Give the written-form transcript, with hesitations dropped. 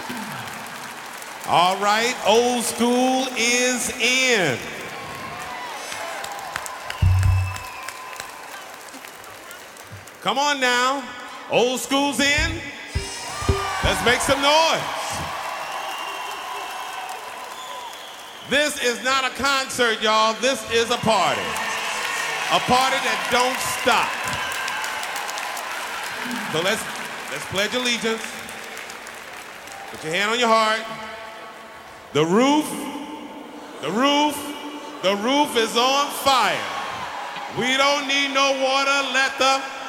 All right, old school is in. Come on now, old school's in. Let's make some noise. This is not a concert, y'all. This is a party. A party that don't stop. So let's pledge allegiance. Put your hand on your heart. The roof is on fire. We don't need no water. Let the